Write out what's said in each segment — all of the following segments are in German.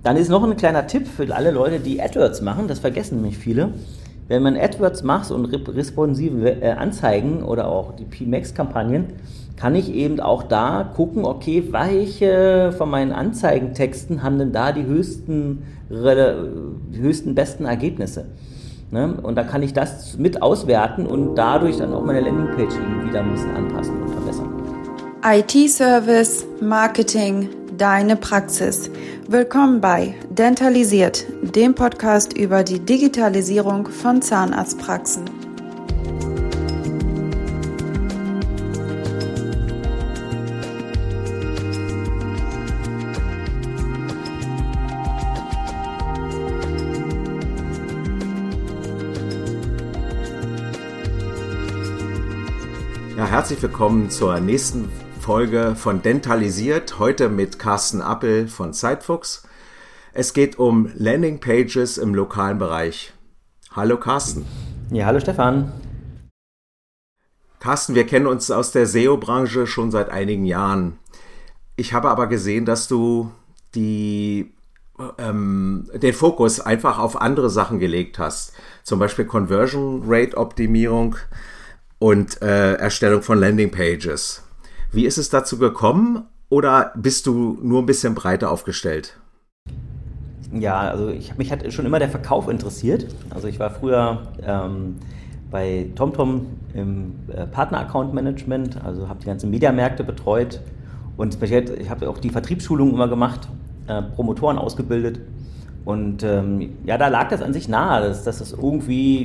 Dann ist noch ein kleiner Tipp für alle Leute, die AdWords machen, das vergessen nämlich viele. Wenn man AdWords macht und responsive Anzeigen oder auch die PMax-Kampagnen, kann ich eben auch da gucken, okay, welche von meinen Anzeigentexten haben denn da die höchsten besten Ergebnisse. Ne? Und da kann ich das mit auswerten und dadurch dann auch meine Landingpage wieder ein bisschen anpassen und verbessern. IT-Service, Marketing, deine Praxis. Willkommen bei Dentalisiert, dem Podcast über die Digitalisierung von Zahnarztpraxen. Ja, herzlich willkommen zur nächsten Folge von Dentalisiert, heute mit Carsten Appel von Zeitfuchs. Es geht um Landingpages im lokalen Bereich. Hallo Carsten. Ja, hallo Stefan. Carsten, wir kennen uns aus der SEO-Branche schon seit einigen Jahren. Ich habe aber gesehen, dass du den Fokus einfach auf andere Sachen gelegt hast. Zum Beispiel Conversion Rate Optimierung und Erstellung von Landingpages. Wie ist es dazu gekommen oder bist du nur ein bisschen breiter aufgestellt? Ja, also mich hat schon immer der Verkauf interessiert. Also ich war früher bei TomTom im Partner-Account-Management, also habe die ganzen Mediamärkte betreut und ich habe auch die Vertriebsschulung immer gemacht, Promotoren ausgebildet und da lag das an sich nahe, dass das irgendwie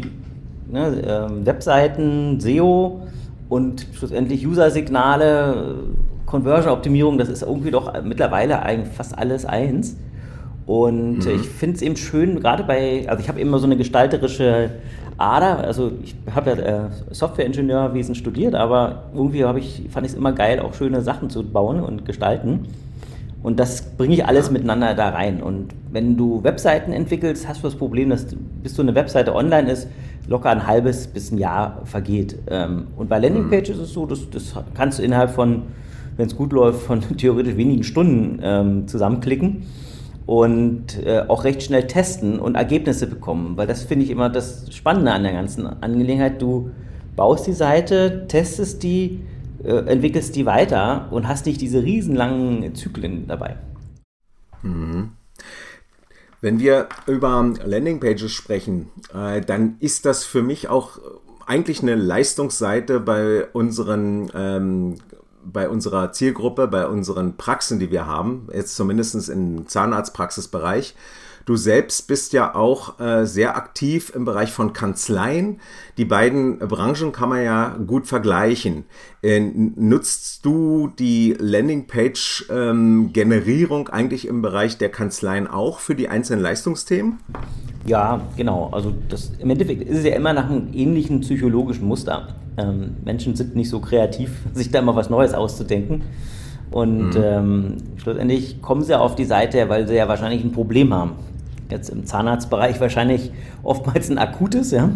Webseiten, SEO und schlussendlich User-Signale, Conversion-Optimierung, das ist irgendwie doch mittlerweile eigentlich fast alles eins. Und ich finde es eben schön, gerade also ich habe immer so eine gestalterische Ader, also ich habe ja Software-Ingenieurwesen studiert, aber irgendwie fand ich es immer geil, auch schöne Sachen zu bauen und gestalten. Und das bringe ich alles miteinander da rein. Und wenn du Webseiten entwickelst, hast du das Problem, dass bis so eine Webseite online ist, locker ein halbes bis ein Jahr vergeht. Und bei Landingpages ist es so, das kannst du innerhalb von, wenn es gut läuft, von theoretisch wenigen Stunden zusammenklicken und auch recht schnell testen und Ergebnisse bekommen. Weil das finde ich immer das Spannende an der ganzen Angelegenheit. Du baust die Seite, testest die, entwickelst die weiter und hast nicht diese riesenlangen Zyklen dabei. Mhm. Wenn wir über Landingpages sprechen, dann ist das für mich auch eigentlich eine Leistungsseite bei unserer Zielgruppe, bei unseren Praxen, die wir haben, jetzt zumindest im Zahnarztpraxisbereich. Du selbst bist ja auch sehr aktiv im Bereich von Kanzleien. Die beiden Branchen kann man ja gut vergleichen. Nutzt du die Landingpage-Generierung eigentlich im Bereich der Kanzleien auch für die einzelnen Leistungsthemen? Ja, genau. Also im Endeffekt ist es ja immer nach einem ähnlichen psychologischen Muster. Menschen sind nicht so kreativ, sich da mal was Neues auszudenken. Und schlussendlich kommen sie auf die Seite, weil sie ja wahrscheinlich ein Problem haben. Jetzt im Zahnarztbereich wahrscheinlich oftmals ein akutes, ja.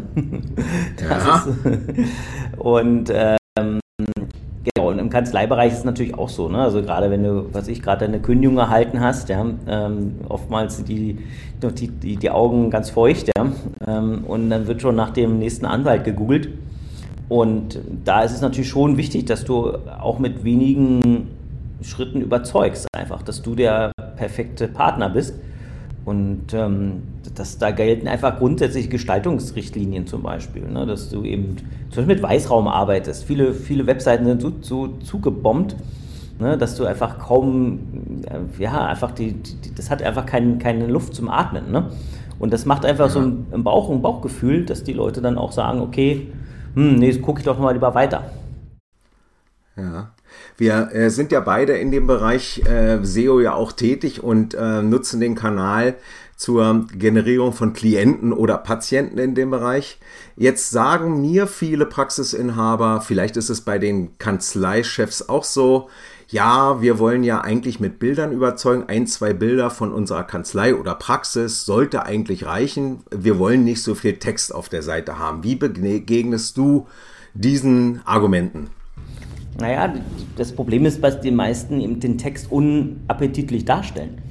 Und genau, und im Kanzleibereich ist es natürlich auch so, ne? Also gerade wenn du, gerade eine Kündigung erhalten hast, ja, oftmals die Augen ganz feucht, ja, und dann wird schon nach dem nächsten Anwalt gegoogelt. Und da ist es natürlich schon wichtig, dass du auch mit wenigen Schritten überzeugst einfach, dass du der perfekte Partner bist. Und da gelten einfach grundsätzlich Gestaltungsrichtlinien zum Beispiel, ne? Dass du eben zum Beispiel mit Weißraum arbeitest. Viele Webseiten sind so zugebombt, ne? Dass du einfach kaum, einfach das hat einfach keine Luft zum Atmen, ne? Und das macht einfach so ein Bauchgefühl, dass die Leute dann auch sagen, okay, nee, gucke ich doch mal lieber weiter. Ja. Wir sind ja beide in dem Bereich SEO ja auch tätig und nutzen den Kanal zur Generierung von Klienten oder Patienten in dem Bereich. Jetzt sagen mir viele Praxisinhaber, vielleicht ist es bei den Kanzleichefs auch so, ja, wir wollen ja eigentlich mit Bildern überzeugen, 1, 2 Bilder von unserer Kanzlei oder Praxis sollte eigentlich reichen. Wir wollen nicht so viel Text auf der Seite haben. Wie begegnest du diesen Argumenten? Naja, das Problem ist, dass die meisten eben den Text unappetitlich darstellen.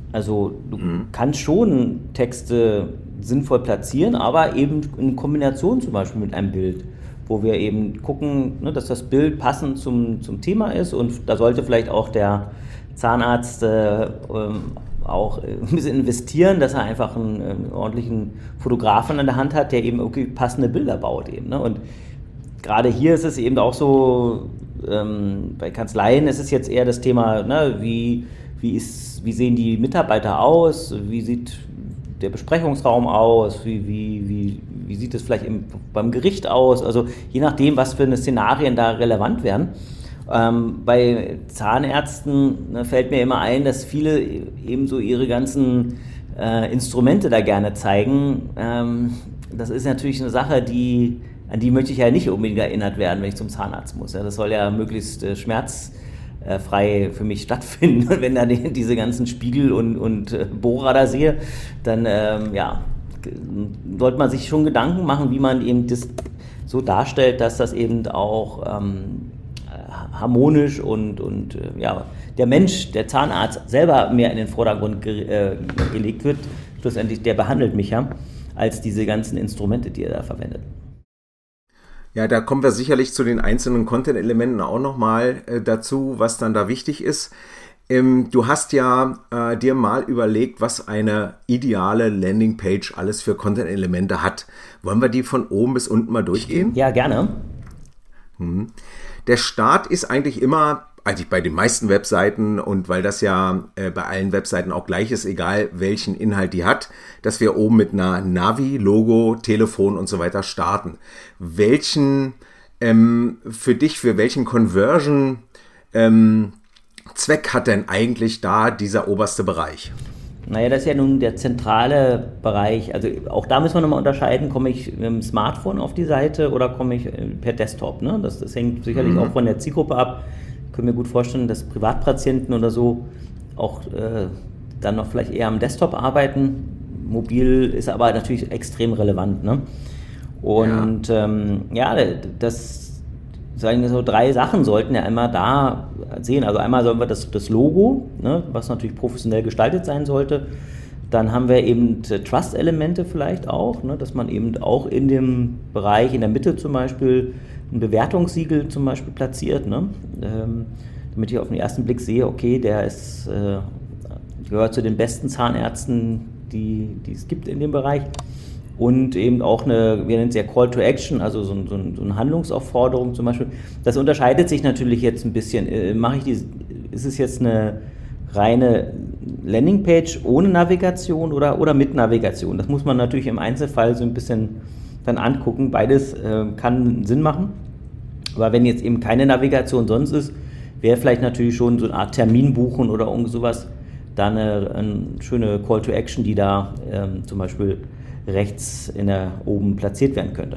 Also du kannst schon Texte sinnvoll platzieren, aber eben in Kombination zum Beispiel mit einem Bild, wo wir eben gucken, ne, dass das Bild passend zum Thema ist, und da sollte vielleicht auch der Zahnarzt auch ein bisschen investieren, dass er einfach einen ordentlichen Fotografen an der Hand hat, der eben irgendwie passende Bilder baut eben, ne? Und gerade hier ist es eben auch so, bei Kanzleien ist es jetzt eher das Thema, ne, wie sehen die Mitarbeiter aus, wie sieht der Besprechungsraum aus, wie sieht es vielleicht beim Gericht aus, also je nachdem, was für eine Szenarien da relevant werden. Bei Zahnärzten, ne, fällt mir immer ein, dass viele eben so ihre ganzen Instrumente da gerne zeigen. Das ist natürlich eine Sache, an die möchte ich ja nicht unbedingt erinnert werden, wenn ich zum Zahnarzt muss. Ja, das soll ja möglichst schmerzfrei für mich stattfinden. Und wenn dann diese ganzen Spiegel und Bohrer da sehe, dann sollte man sich schon Gedanken machen, wie man eben das so darstellt, dass das eben auch harmonisch und der Mensch, der Zahnarzt selber mehr in den Vordergrund gelegt wird. Schlussendlich, der behandelt mich ja, als diese ganzen Instrumente, die er da verwendet. Ja, da kommen wir sicherlich zu den einzelnen Content-Elementen auch nochmal dazu, was dann da wichtig ist. Du hast ja dir mal überlegt, was eine ideale Landingpage alles für Content-Elemente hat. Wollen wir die von oben bis unten mal durchgehen? Ja, gerne. Der Start ist eigentlich immer, eigentlich bei den meisten Webseiten, und weil das ja bei allen Webseiten auch gleich ist, egal welchen Inhalt die hat, dass wir oben mit einer Navi, Logo, Telefon und so weiter starten. Für welchen Conversion Zweck hat denn eigentlich da dieser oberste Bereich? Naja, das ist ja nun der zentrale Bereich. Also auch da müssen wir nochmal unterscheiden, komme ich mit dem Smartphone auf die Seite oder komme ich per Desktop, ne? Das hängt sicherlich auch von der Zielgruppe ab. Ich kann mir gut vorstellen, dass Privatpatienten oder so auch dann noch vielleicht eher am Desktop arbeiten. Mobil ist aber natürlich extrem relevant, ne? Und sagen wir so, 3 Sachen sollten ja immer da sehen. Also einmal sollen wir das Logo, ne, was natürlich professionell gestaltet sein sollte. Dann haben wir eben Trust-Elemente vielleicht auch, ne, dass man eben auch in dem Bereich, in der Mitte zum Beispiel, ein Bewertungssiegel zum Beispiel platziert, ne, damit ich auf den ersten Blick sehe, okay, der gehört zu den besten Zahnärzten, die es gibt in dem Bereich. Und eben auch wir nennen es ja Call to Action, also so eine Handlungsaufforderung zum Beispiel. Das unterscheidet sich natürlich jetzt ein bisschen. Ist es jetzt eine reine Landingpage ohne Navigation oder mit Navigation? Das muss man natürlich im Einzelfall so ein bisschen dann angucken. Beides kann Sinn machen. Aber wenn jetzt eben keine Navigation sonst ist, wäre vielleicht natürlich schon so eine Art Termin buchen oder irgend sowas, da eine schöne Call to Action, die da zum Beispiel rechts oben platziert werden könnte.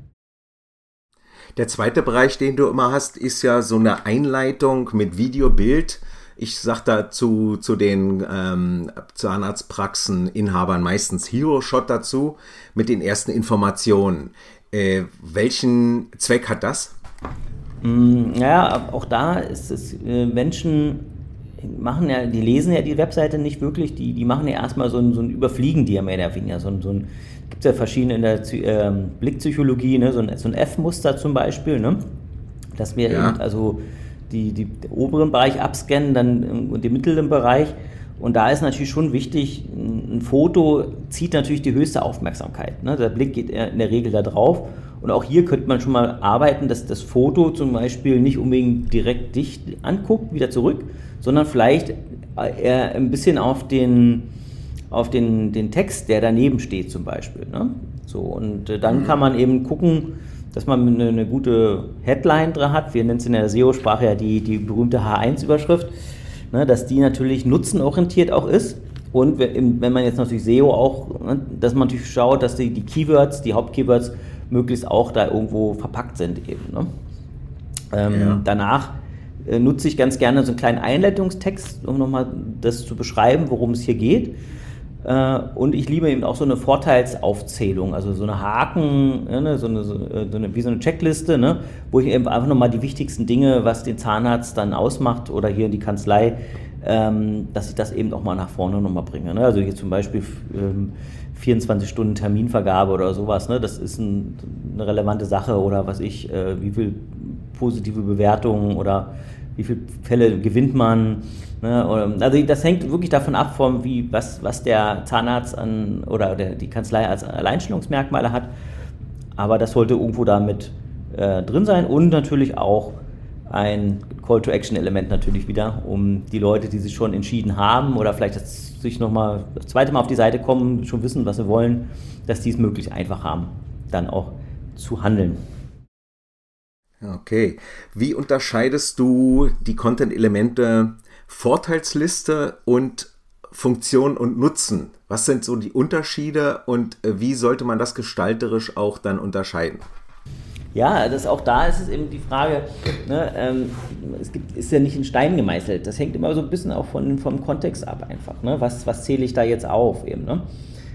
Der zweite Bereich, den du immer hast, ist ja so eine Einleitung mit Video, Bild. Ich sage dazu zu den Zahnarztpraxeninhabern meistens Hero-Shot dazu mit den ersten Informationen. Welchen Zweck hat das? Ja, auch da ist es, Menschen die lesen ja die Webseite nicht wirklich, die machen ja erstmal so ein Überfliegen, die ja mehr oder weniger, gibt es ja verschiedene in der Blickpsychologie, ne, so ein F-Muster zum Beispiel, ne, dass wir eben also den oberen Bereich abscannen, dann und den mittleren Bereich, und da ist natürlich schon wichtig, ein Foto zieht natürlich die höchste Aufmerksamkeit, ne, der Blick geht in der Regel da drauf. Und auch hier könnte man schon mal arbeiten, dass das Foto zum Beispiel nicht unbedingt direkt dich anguckt, wieder zurück, sondern vielleicht eher ein bisschen auf den Text, der daneben steht zum Beispiel, ne? So, und dann kann man eben gucken, dass man eine gute Headline dran hat. Wir nennen es in der SEO-Sprache ja die berühmte H1-Überschrift, ne, dass die natürlich nutzenorientiert auch ist. Und wenn man jetzt natürlich SEO auch, ne, dass man natürlich schaut, dass die Keywords, die Hauptkeywords möglichst auch da irgendwo verpackt sind eben, ne? Danach nutze ich ganz gerne so einen kleinen Einleitungstext, um nochmal das zu beschreiben, worum es hier geht. Und ich liebe eben auch so eine Vorteilsaufzählung, also so eine Haken, ne, wie so eine Checkliste, ne, wo ich eben einfach nochmal die wichtigsten Dinge, was den Zahnarzt dann ausmacht oder hier die Kanzlei, dass ich das eben auch mal nach vorne nochmal bringe. Ne? Also hier zum Beispiel 24 Stunden Terminvergabe oder sowas, ne? Das ist eine relevante Sache oder wie viel positive Bewertungen oder wie viele Fälle gewinnt man. Ne? Also das hängt wirklich davon ab, was der Zahnarzt oder die Kanzlei als Alleinstellungsmerkmale hat. Aber das sollte irgendwo damit drin sein und natürlich auch ein Call-to-Action-Element natürlich wieder, um die Leute, die sich schon entschieden haben oder vielleicht sich nochmal das zweite Mal auf die Seite kommen, schon wissen, was sie wollen, dass die es möglichst einfach haben, dann auch zu handeln. Okay. Wie unterscheidest du die Content-Elemente Vorteilsliste und Funktion und Nutzen? Was sind so die Unterschiede und wie sollte man das gestalterisch auch dann unterscheiden? Ja, auch da ist es eben die Frage, ne, ist ja nicht in Stein gemeißelt. Das hängt immer so ein bisschen auch vom Kontext ab einfach. Ne? Was zähle ich da jetzt auf eben? Ne?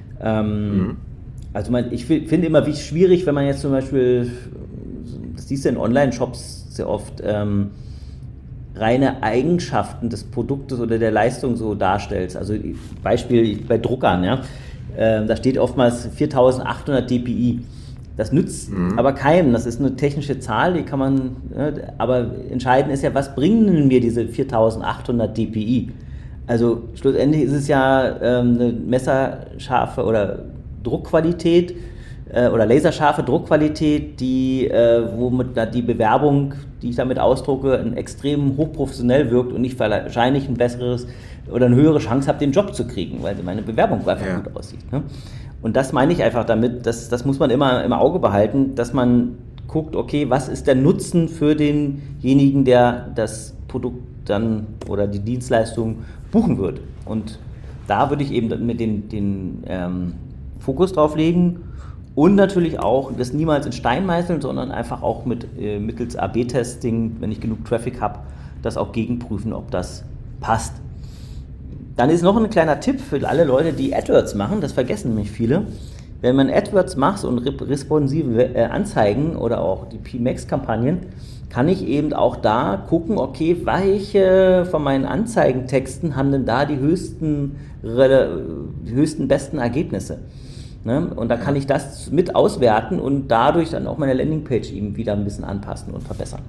Also ich finde immer schwierig, wenn man jetzt zum Beispiel, das siehst du in Online-Shops sehr oft, reine Eigenschaften des Produktes oder der Leistung so darstellst. Also Beispiel bei Druckern, ja, da steht oftmals 4800 dpi. Das nützt aber keinem. Das ist eine technische Zahl, die kann man, aber entscheidend ist ja, was bringen mir diese 4800 dpi? Also schlussendlich ist es ja eine messerscharfe oder Druckqualität oder laserscharfe Druckqualität, womit die Bewerbung, die ich damit ausdrucke, extrem hochprofessionell wirkt und ich wahrscheinlich ein besseres oder eine höhere Chance habe, den Job zu kriegen, weil meine Bewerbung einfach gut aussieht. Ne? Und das meine ich einfach damit, das muss man immer im Auge behalten, dass man guckt, okay, was ist der Nutzen für denjenigen, der das Produkt dann oder die Dienstleistung buchen wird. Und da würde ich eben mit den Fokus drauf legen und natürlich auch das niemals in Stein meißeln, sondern einfach auch mittels AB-Testing, wenn ich genug Traffic habe, das auch gegenprüfen, ob das passt. Dann ist noch ein kleiner Tipp für alle Leute, die AdWords machen, das vergessen nämlich viele. Wenn man AdWords macht und responsive Anzeigen oder auch die PMax-Kampagnen, kann ich eben auch da gucken, okay, welche von meinen Anzeigentexten haben denn da die höchsten besten Ergebnisse. Ne? Und da kann ich das mit auswerten und dadurch dann auch meine Landingpage eben wieder ein bisschen anpassen und verbessern.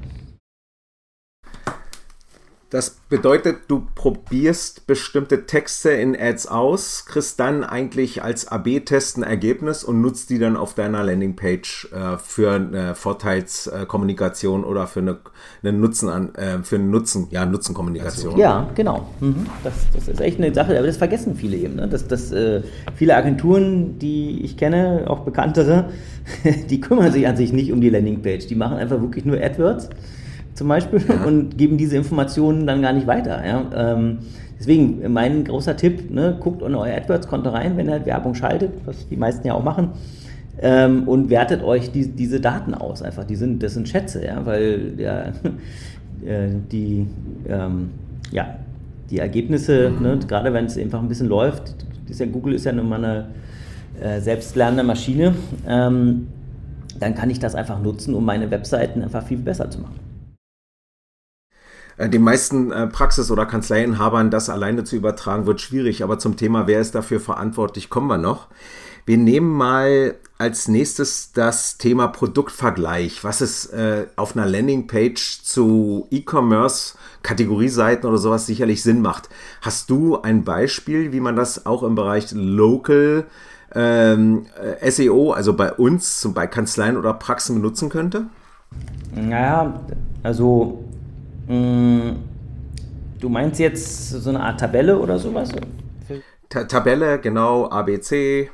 Das bedeutet, du probierst bestimmte Texte in Ads aus, kriegst dann eigentlich als AB-Test ein Ergebnis und nutzt die dann auf deiner Landingpage für eine Vorteilskommunikation oder für eine Nutzenkommunikation. Ja, genau. Das ist echt eine Sache, aber das vergessen viele eben. Ne? Dass viele Agenturen, die ich kenne, auch bekanntere, die kümmern sich an sich nicht um die Landingpage. Die machen einfach wirklich nur AdWords zum Beispiel und geben diese Informationen dann gar nicht weiter. Ja? Deswegen mein großer Tipp, ne, guckt in euer AdWords-Konto rein, wenn ihr halt Werbung schaltet, was die meisten ja auch machen, und wertet euch diese Daten aus. Einfach, das sind Schätze, ja, weil die Ergebnisse, ne, gerade wenn es einfach ein bisschen läuft, Google ist ja nun mal eine selbstlernende Maschine, dann kann ich das einfach nutzen, um meine Webseiten einfach viel besser zu machen. Den meisten Praxis- oder Kanzleiinhabern das alleine zu übertragen, wird schwierig. Aber zum Thema, wer ist dafür verantwortlich, kommen wir noch. Wir nehmen mal als nächstes das Thema Produktvergleich. Was es auf einer Landingpage zu E-Commerce-Kategorieseiten oder sowas sicherlich Sinn macht. Hast du ein Beispiel, wie man das auch im Bereich Local SEO, also bei uns, bei Kanzleien oder Praxen benutzen könnte? Naja, also du meinst jetzt so eine Art Tabelle oder sowas? Tabelle, genau, ABC.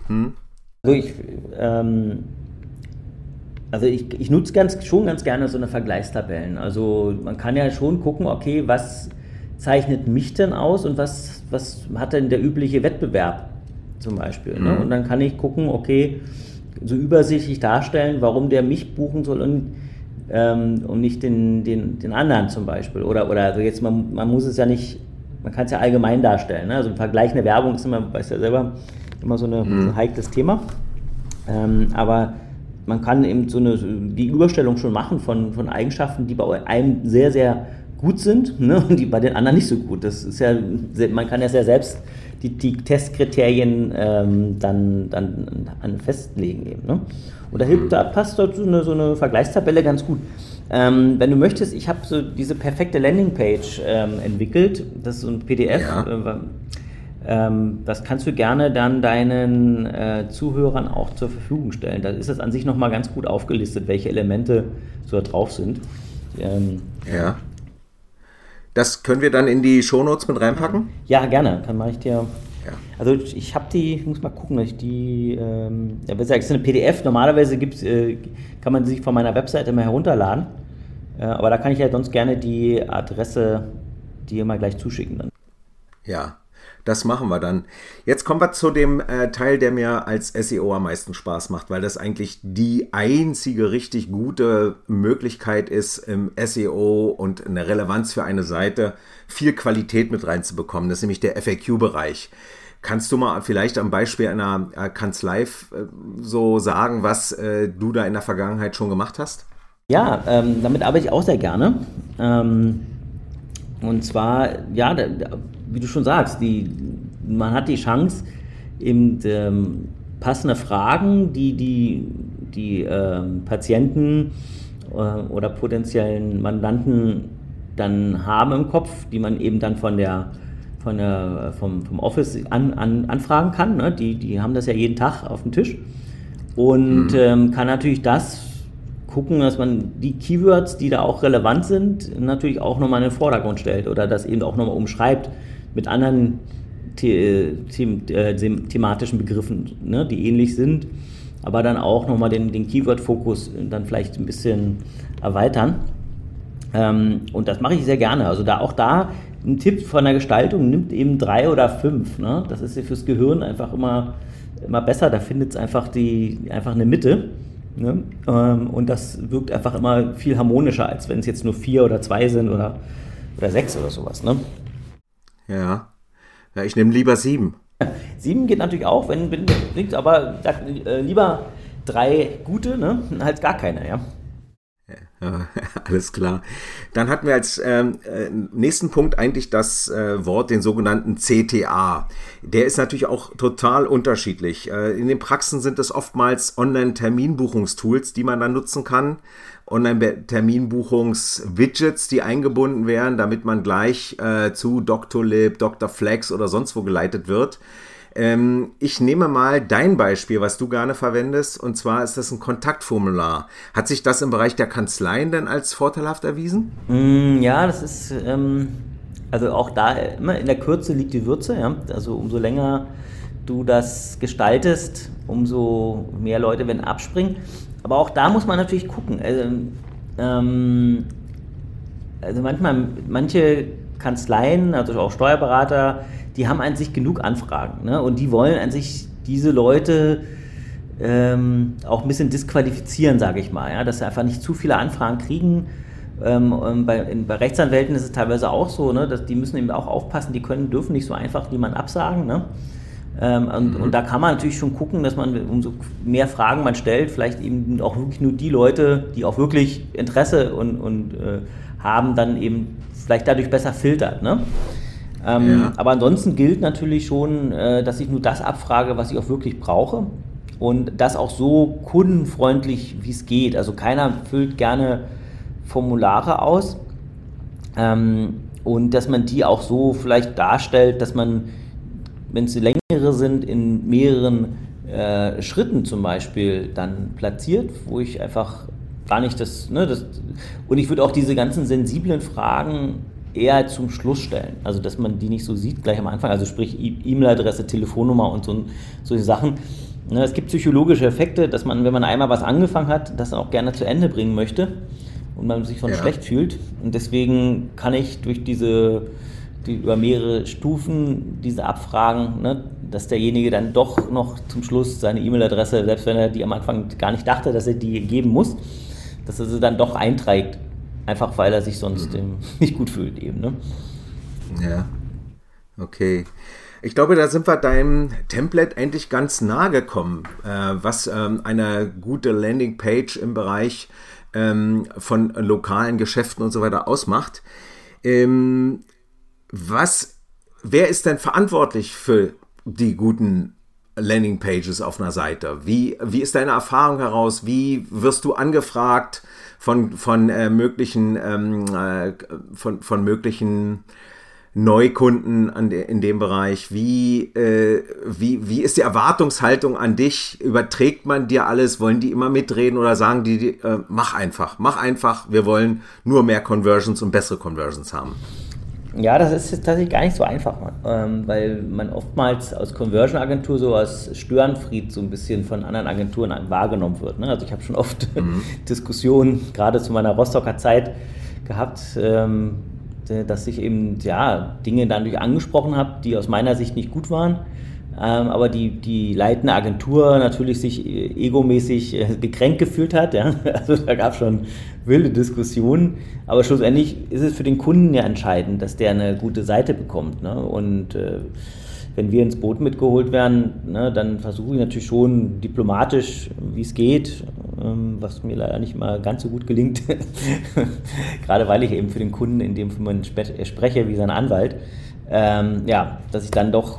Also ich nutze schon ganz gerne so eine Vergleichstabellen. Also man kann ja schon gucken, okay, was zeichnet mich denn aus und was hat denn der übliche Wettbewerb zum Beispiel. Ne? Und dann kann ich gucken, okay, so übersichtlich darstellen, warum der mich buchen soll und nicht den anderen zum Beispiel. Oder also jetzt, man muss es ja nicht, man kann es ja allgemein darstellen. Ne? Also vergleichende Werbung ist immer, weißt du ja selber, immer so ein heikles Thema. Aber man kann eben die Überstellung schon machen von Eigenschaften, die bei einem sehr, sehr gut sind, ne, und die bei den anderen nicht so gut. Das ist ja, man kann ja selbst die Testkriterien dann festlegen eben. Ne? Und da passt dort so eine Vergleichstabelle ganz gut. Wenn du möchtest, ich habe so diese perfekte Landingpage entwickelt. Das ist so ein PDF. Ja. Das kannst du gerne dann deinen Zuhörern auch zur Verfügung stellen. Da ist es an sich nochmal ganz gut aufgelistet, welche Elemente so da drauf sind. Ja. Das können wir dann in die Shownotes mit reinpacken? Ja, gerne. Dann mache ich dir. Ja. Also ich habe ich muss mal gucken, dass ich die, das ist eine PDF. Normalerweise kann man sich von meiner Webseite mal herunterladen. Aber da kann ich ja sonst gerne die Adresse dir mal gleich zuschicken dann. Ja. Das machen wir dann. Jetzt kommen wir zu dem Teil, der mir als SEO am meisten Spaß macht, weil das eigentlich die einzige richtig gute Möglichkeit ist, im SEO und eine Relevanz für eine Seite viel Qualität mit reinzubekommen. Das ist nämlich der FAQ-Bereich. Kannst du mal vielleicht am Beispiel einer Kanzlei so sagen, was du da in der Vergangenheit schon gemacht hast? Ja, damit arbeite ich auch sehr gerne. Und zwar, ja, wie du schon sagst, man hat die Chance, eben passende Fragen, die Patienten oder potenziellen Mandanten dann haben im Kopf, die man eben dann vom Office anfragen kann. Ne? Die haben das ja jeden Tag auf dem Tisch und kann natürlich das gucken, dass man die Keywords, die da auch relevant sind, natürlich auch nochmal in den Vordergrund stellt oder das eben auch nochmal umschreibt mit anderen thematischen Begriffen, ne, die ähnlich sind, aber dann auch nochmal den Keyword-Fokus dann vielleicht ein bisschen erweitern. Und das mache ich sehr gerne. Also auch da ein Tipp von der Gestaltung, nimmt eben 3 oder 5. Ne? Das ist ja fürs Gehirn einfach immer besser, da findet es einfach eine Mitte. Ne? Und das wirkt einfach immer viel harmonischer, als wenn es jetzt nur 4 oder 2 sind oder 6 oder sowas. Ne? Ja, ich nehme lieber 7. 7 geht natürlich auch, aber lieber 3 gute, ne? Als gar keine, ja. Ja, alles klar. Dann hatten wir als nächsten Punkt eigentlich das Wort, den sogenannten CTA. Der ist natürlich auch total unterschiedlich. In den Praxen sind es oftmals Online-Terminbuchungstools, die man dann nutzen kann. Online-Terminbuchungs-Widgets, die eingebunden werden, damit man gleich zu Doctolib, Dr. Flex oder sonst wo geleitet wird. Ich nehme mal dein Beispiel, was du gerne verwendest, und zwar ist das ein Kontaktformular. Hat sich das im Bereich der Kanzleien denn als vorteilhaft erwiesen? Ja, das ist, also auch da immer in der Kürze liegt die Würze, ja. Also umso länger du das gestaltest, umso mehr Leute werden abspringen. Aber auch da muss man natürlich gucken. Also manche Kanzleien, also auch Steuerberater, die haben an sich genug Anfragen, ne? Und die wollen an sich diese Leute auch ein bisschen disqualifizieren, sage ich mal, ja? Dass sie einfach nicht zu viele Anfragen kriegen. Bei Rechtsanwälten ist es teilweise auch so, ne? Dass die müssen eben auch aufpassen, dürfen nicht so einfach jemanden absagen. Ne? Und da kann man natürlich schon gucken, dass man, umso mehr Fragen man stellt, vielleicht eben auch wirklich nur die Leute, die auch wirklich Interesse und haben, dann eben vielleicht dadurch besser filtert. Ne? Ja. Aber ansonsten gilt natürlich schon, dass ich nur das abfrage, was ich auch wirklich brauche und das auch so kundenfreundlich, wie es geht. Also keiner füllt gerne Formulare aus und dass man die auch so vielleicht darstellt, dass man, wenn es längere sind, in mehreren Schritten zum Beispiel dann platziert, wo ich einfach gar nicht und ich würde auch diese ganzen sensiblen Fragen eher zum Schluss stellen, also dass man die nicht so sieht gleich am Anfang, also sprich E-Mail-Adresse, Telefonnummer und solche Sachen. Es gibt psychologische Effekte, dass man, wenn man einmal was angefangen hat, das auch gerne zu Ende bringen möchte und man sich sonst schlecht fühlt, und deswegen kann ich durch die über mehrere Stufen diese Abfragen, ne, dass derjenige dann doch noch zum Schluss seine E-Mail-Adresse, selbst wenn er die am Anfang gar nicht dachte, dass er die geben muss, dass er sie dann doch einträgt, einfach weil er sich sonst nicht gut fühlt eben. Ne? Ja, okay. Ich glaube, da sind wir deinem Template endlich ganz nahe gekommen, was eine gute Landingpage im Bereich von lokalen Geschäften und so weiter ausmacht. Wer ist denn verantwortlich für die guten Landingpages auf einer Seite? Wie ist deine Erfahrung heraus? Wie wirst du angefragt von möglichen Neukunden in dem Bereich? Wie ist die Erwartungshaltung an dich? Überträgt man dir alles? Wollen die immer mitreden oder sagen die mach einfach, wir wollen nur mehr Conversions und bessere Conversions haben? Ja, das ist tatsächlich gar nicht so einfach, weil man oftmals als Conversion-Agentur so als Störenfried so ein bisschen von anderen Agenturen wahrgenommen wird. Ne? Also ich habe schon oft Diskussionen, gerade zu meiner Rostocker Zeit, gehabt, dass ich eben Dinge dadurch angesprochen habe, die aus meiner Sicht nicht gut waren, aber die leitende Agentur natürlich sich egomäßig gekränkt gefühlt hat. Ja? Also da gab es schon wilde Diskussionen, aber schlussendlich ist es für den Kunden ja entscheidend, dass der eine gute Seite bekommt. Ne? Und wenn wir ins Boot mitgeholt werden, ne, dann versuche ich natürlich schon diplomatisch, wie es geht, was mir leider nicht mal ganz so gut gelingt, gerade weil ich eben für den Kunden in dem Moment spreche wie sein Anwalt, dass ich dann doch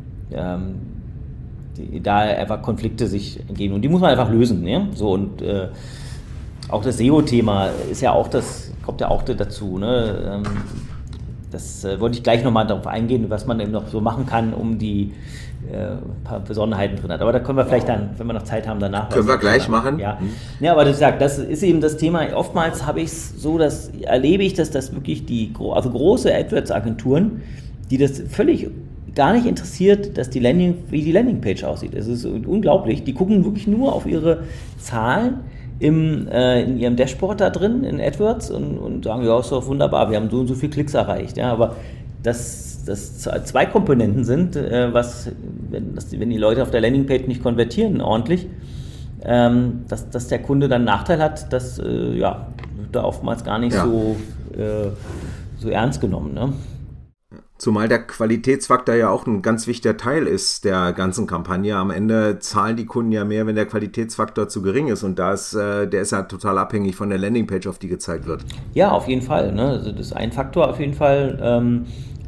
da einfach Konflikte sich entgegen und die muss man einfach lösen. Ne? So, und auch das SEO-Thema ist ja auch kommt ja auch dazu. Ne? Das wollte ich gleich nochmal darauf eingehen, was man eben noch so machen kann, um die paar Besonderheiten drin hat. Aber da können wir vielleicht dann, wenn wir noch Zeit haben, danach. Können wir gleich machen. Ja. Ja, aber das ist eben das Thema. Oftmals erlebe ich, dass das wirklich große AdWords-Agenturen, die das völlig gar nicht interessiert, wie die Landingpage aussieht. Es ist unglaublich. Die gucken wirklich nur auf ihre Zahlen in ihrem Dashboard da drin, in AdWords und sagen, ja, ist doch wunderbar, wir haben so und so viele Klicks erreicht. Ja, aber das zwei Komponenten sind, wenn die Leute auf der Landingpage nicht konvertieren ordentlich, dass der Kunde dann einen Nachteil hat, das da oftmals gar nicht so ernst genommen. Ne? Zumal der Qualitätsfaktor ja auch ein ganz wichtiger Teil ist der ganzen Kampagne. Am Ende zahlen die Kunden ja mehr, wenn der Qualitätsfaktor zu gering ist. Und der ist ja total abhängig von der Landingpage, auf die gezeigt wird. Ja, auf jeden Fall. Ne? Also das ist ein Faktor auf jeden Fall.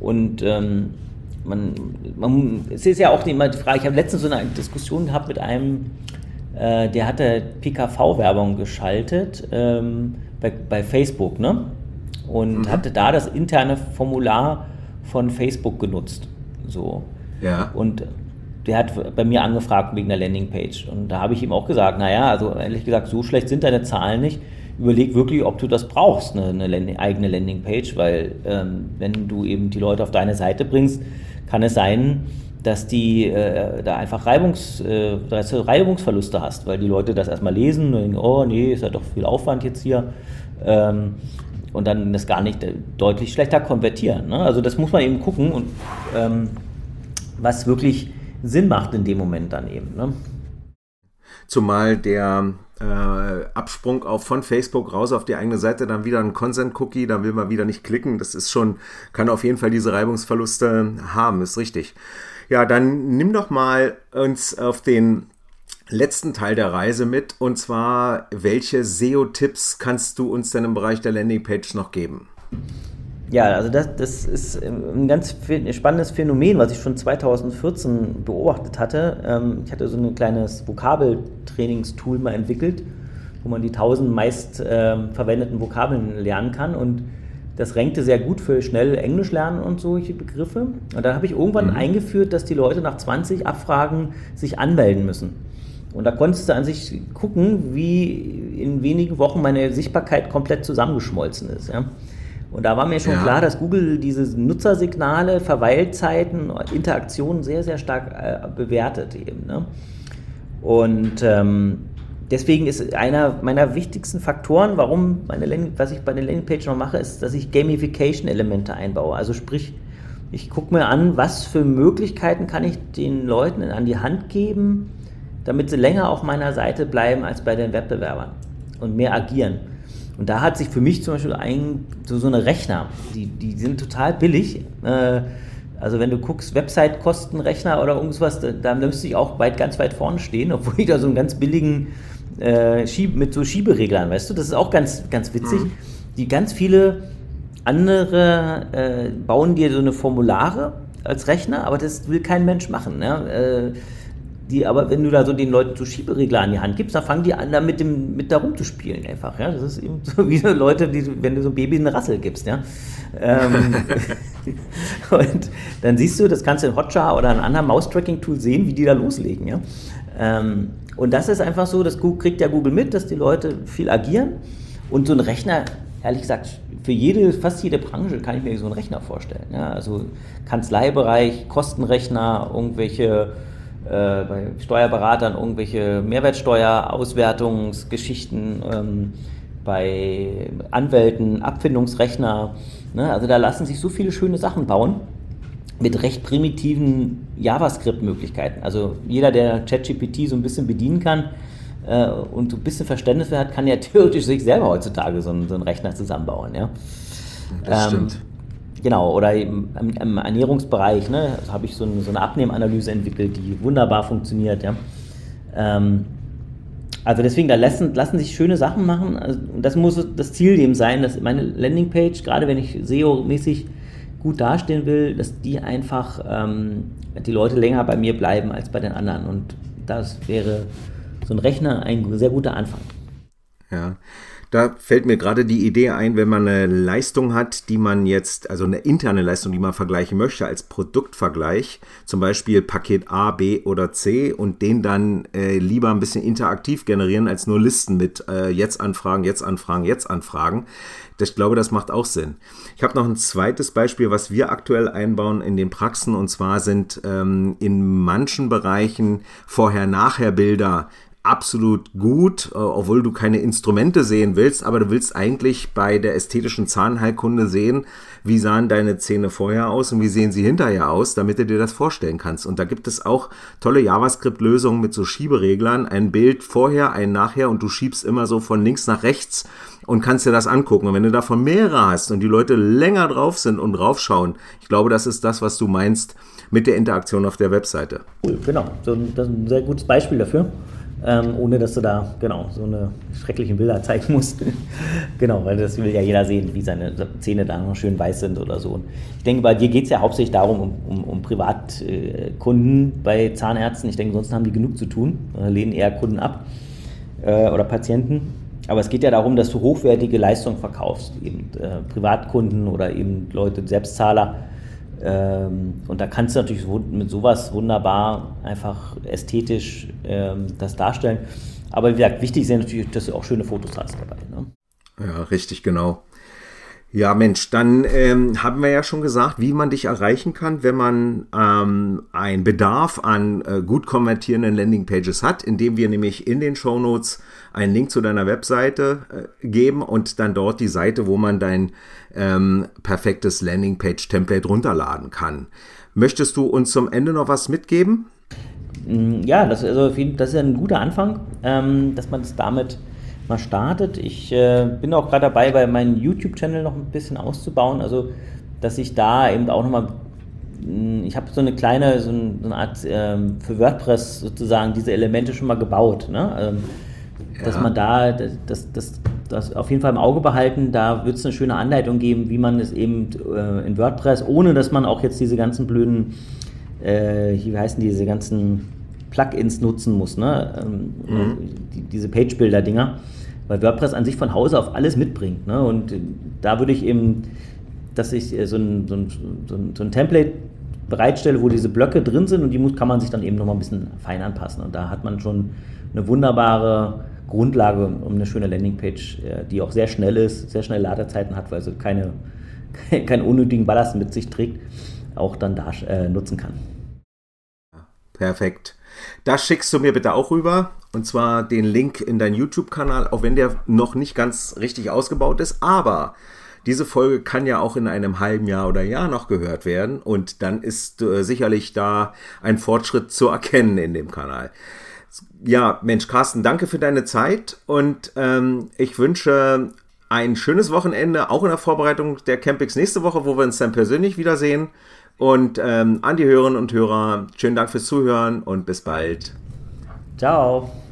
Es ist ja auch immer die Frage, ich habe letztens so eine Diskussion gehabt mit einem, der hatte PKV-Werbung geschaltet bei Facebook, ne? Und hatte da das interne Formular von Facebook genutzt. So. Ja. Und der hat bei mir angefragt wegen der Landingpage. Und da habe ich ihm auch gesagt, also ehrlich gesagt, so schlecht sind deine Zahlen nicht. Überleg wirklich, ob du das brauchst, eine eigene Landingpage, weil wenn du eben die Leute auf deine Seite bringst, kann es sein, dass die da einfach Reibungsverluste hast, weil die Leute das erstmal lesen und denken, oh nee, ist ja doch viel Aufwand jetzt hier. Und dann das gar nicht deutlich schlechter konvertieren. Ne? Also das muss man eben gucken, und was wirklich Sinn macht in dem Moment dann eben. Ne? Zumal der Absprung von Facebook raus auf die eigene Seite, dann wieder ein Consent-Cookie, da will man wieder nicht klicken. Das ist kann auf jeden Fall diese Reibungsverluste haben, ist richtig. Ja, dann nimm doch mal uns auf den letzten Teil der Reise mit, und zwar, welche SEO-Tipps kannst du uns denn im Bereich der Landingpage noch geben? Ja, also das ist ein ganz spannendes Phänomen, was ich schon 2014 beobachtet hatte. Ich hatte so ein kleines Vokabeltrainingstool mal entwickelt, wo man die 1000 meist verwendeten Vokabeln lernen kann, und das rankte sehr gut für schnell Englisch lernen und solche Begriffe. Und da habe ich irgendwann eingeführt, dass die Leute nach 20 Abfragen sich anmelden müssen. Und da konntest du an sich gucken, wie in wenigen Wochen meine Sichtbarkeit komplett zusammengeschmolzen ist. Ja? Und da war mir schon klar, dass Google diese Nutzersignale, Verweilzeiten, Interaktionen sehr, sehr stark bewertet eben. Ne? Und deswegen ist einer meiner wichtigsten Faktoren, was ich bei der Landingpage noch mache, ist, dass ich Gamification-Elemente einbaue. Also sprich, ich gucke mir an, was für Möglichkeiten kann ich den Leuten an die Hand geben, damit sie länger auf meiner Seite bleiben als bei den Wettbewerbern und mehr agieren. Und da hat sich für mich zum Beispiel so eine Rechner, die sind total billig. Also wenn du guckst, Website-Kostenrechner oder irgendwas, da müsste ich auch ganz weit vorne stehen, obwohl ich da so einen ganz billigen mit so Schiebereglern, weißt du, das ist auch ganz, ganz witzig, die ganz viele andere bauen dir so eine Formulare als Rechner, aber das will kein Mensch machen. Ne? Aber wenn du da so den Leuten so Schieberegler an die Hand gibst, dann fangen die an, da mit da rumzuspielen einfach. Ja? Das ist eben so wie so Leute, wenn du so ein Baby eine Rassel gibst. Ja? Und dann siehst du, das kannst du in Hotjar oder einem anderen Maustracking-Tool sehen, wie die da loslegen. Ja? Und das ist einfach so, das kriegt ja Google mit, dass die Leute viel agieren. Und so ein Rechner, ehrlich gesagt, für fast jede Branche kann ich mir so einen Rechner vorstellen. Ja? Also Kanzleibereich, Kostenrechner, irgendwelche bei Steuerberatern irgendwelche Mehrwertsteuerauswertungsgeschichten, bei Anwälten Abfindungsrechner. Ne? Also da lassen sich so viele schöne Sachen bauen mit recht primitiven JavaScript-Möglichkeiten. Also jeder, der ChatGPT so ein bisschen bedienen kann und so ein bisschen Verständnis hat, kann ja theoretisch sich selber heutzutage so einen Rechner zusammenbauen. Ja? Das stimmt. Genau, oder im Ernährungsbereich, ne, habe ich so eine Abnehmanalyse entwickelt, die wunderbar funktioniert. Ja. Also deswegen, da lassen sich schöne Sachen machen. Also, und das muss das Ziel eben sein, dass meine Landingpage, gerade wenn ich SEO-mäßig gut dastehen will, dass die einfach die Leute länger bei mir bleiben als bei den anderen. Und das wäre so ein Rechner ein sehr guter Anfang. Ja. Da fällt mir gerade die Idee ein, wenn man eine Leistung hat, die man jetzt, also eine interne Leistung, die man vergleichen möchte als Produktvergleich, zum Beispiel Paket A, B oder C und den dann lieber ein bisschen interaktiv generieren als nur Listen mit jetzt anfragen, jetzt anfragen, jetzt anfragen. Ich glaube, das macht auch Sinn. Ich habe noch ein zweites Beispiel, was wir aktuell einbauen in den Praxen, und zwar sind in manchen Bereichen Vorher-Nachher-Bilder absolut gut, obwohl du keine Instrumente sehen willst, aber du willst eigentlich bei der ästhetischen Zahnheilkunde sehen, wie sahen deine Zähne vorher aus und wie sehen sie hinterher aus, damit du dir das vorstellen kannst. Und da gibt es auch tolle JavaScript-Lösungen mit so Schiebereglern, ein Bild vorher, ein nachher, und du schiebst immer so von links nach rechts und kannst dir das angucken. Und wenn du davon mehrere hast und die Leute länger drauf sind und draufschauen, ich glaube, das ist das, was du meinst mit der Interaktion auf der Webseite. Cool, genau. Das ist ein sehr gutes Beispiel dafür. Ohne dass du da so eine schrecklichen Bilder zeigen musst. Genau, weil das will ja jeder sehen, wie seine Zähne da noch schön weiß sind oder so. Und ich denke, bei dir geht es ja hauptsächlich darum, um Privatkunden bei Zahnärzten. Ich denke, sonst haben die genug zu tun, lehnen eher Kunden ab oder Patienten. Aber es geht ja darum, dass du hochwertige Leistungen verkaufst, eben Privatkunden oder eben Leute, Selbstzahler. Und da kannst du natürlich mit sowas wunderbar einfach ästhetisch das darstellen. Aber wie gesagt, wichtig ist ja natürlich, dass du auch schöne Fotos hast dabei. Ne? Ja, richtig, genau. Ja, Mensch, dann haben wir ja schon gesagt, wie man dich erreichen kann, wenn man einen Bedarf an gut konvertierenden Landingpages hat, indem wir nämlich in den Shownotes einen Link zu deiner Webseite geben und dann dort die Seite, wo man dein perfektes Landingpage-Template runterladen kann. Möchtest du uns zum Ende noch was mitgeben? Ja, das ist ja ein guter Anfang, dass man das damit mal startet. Ich bin auch gerade dabei, bei meinem YouTube-Channel noch ein bisschen auszubauen, also dass ich da eben auch nochmal, ich habe so eine Art für WordPress sozusagen diese Elemente schon mal gebaut, ne? Dass man da das auf jeden Fall im Auge behalten, da wird es eine schöne Anleitung geben, wie man es eben in WordPress, ohne dass man auch jetzt diese ganzen blöden, wie heißen diese ganzen Plugins nutzen muss, ne? Diese Page-Builder-Dinger, weil WordPress an sich von Hause auf alles mitbringt, ne? Und da würde ich eben, dass ich so ein Template bereitstelle, wo diese Blöcke drin sind, und die kann man sich dann eben nochmal ein bisschen fein anpassen, und da hat man schon eine wunderbare Grundlage, um eine schöne Landingpage, die auch sehr schnell ist, sehr schnell Ladezeiten hat, weil sie keinen unnötigen Ballast mit sich trägt, auch dann da nutzen kann. Perfekt. Das schickst du mir bitte auch rüber, und zwar den Link in deinen YouTube-Kanal, auch wenn der noch nicht ganz richtig ausgebaut ist, aber diese Folge kann ja auch in einem halben Jahr oder Jahr noch gehört werden, und dann ist sicherlich da ein Fortschritt zu erkennen in dem Kanal. Ja, Mensch, Carsten, danke für deine Zeit, und ich wünsche ein schönes Wochenende, auch in der Vorbereitung der Campix nächste Woche, wo wir uns dann persönlich wiedersehen. Und an die Hörerinnen und Hörer, schönen Dank fürs Zuhören und bis bald. Ciao.